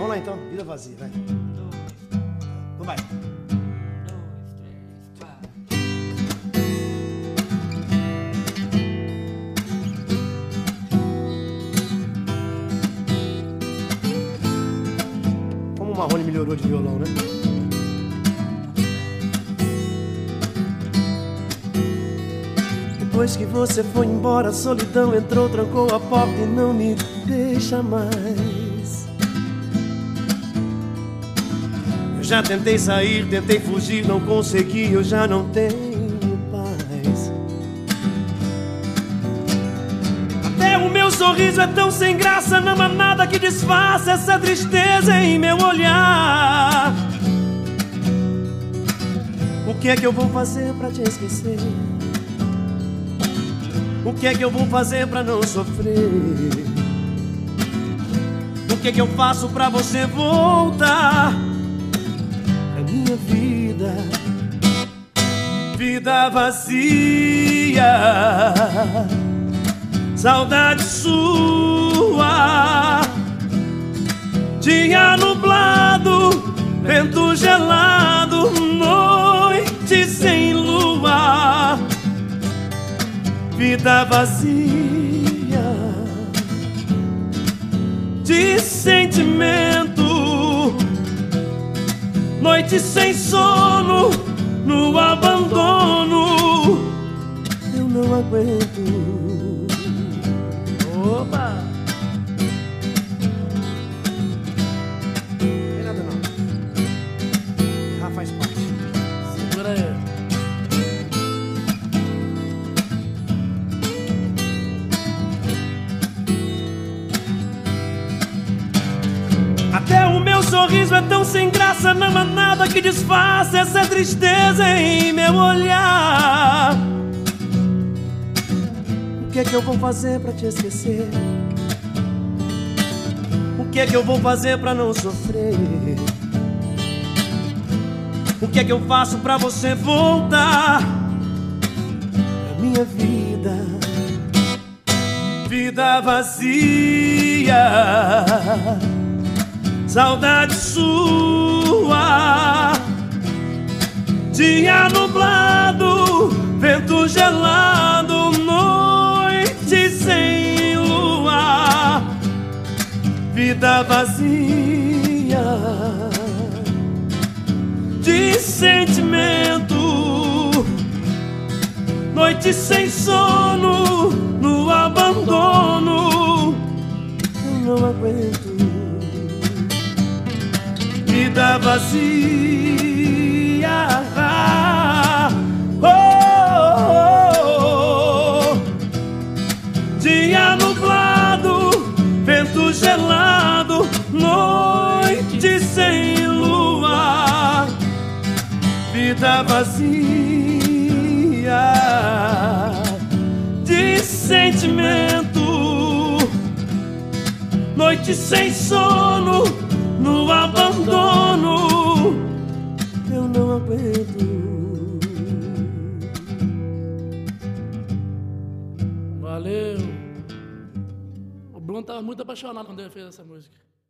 Vamos lá então, Vida Vazia, vai. Então vai. Como o Marrone melhorou de violão, né? Depois que você foi embora, a solidão entrou, trancou a porta e não me deixa mais. Eu já tentei sair, tentei fugir, não consegui, eu já não tenho paz. Até o meu sorriso é tão sem graça, não há nada que disfarce essa tristeza em meu olhar. O que é que eu vou fazer pra te esquecer? O que é que eu vou fazer pra não sofrer? O que é que eu faço pra você voltar pra minha vida? Vida vazia, saudade sua. Dia nublado, vento gelado, noite sem lua. Vida vazia de sentimento, noite sem sono, no abandono. Eu não aguento. Opa! Não tem nada não. Errar faz parte. Segura aí. Até o meu sorriso é tão sem graça, não há nada que disfarce essa tristeza em meu olhar. O que é que eu vou fazer pra te esquecer? O que é que eu vou fazer pra não sofrer? O que é que eu faço pra você voltar pra minha vida? Vida vazia, saudade sua. Dia nublado, vento gelado, noite sem lua. Vida vazia de sentimento, noite sem sono, no abandono. Eu não aguento. Vida vazia, oh, oh, oh. Dia nublado, vento gelado, noite sem lua. Vida vazia de sentimento, noite sem sono, no abandono. Eu não aguento. Valeu. O Bruno estava muito apaixonado quando ele fez essa música.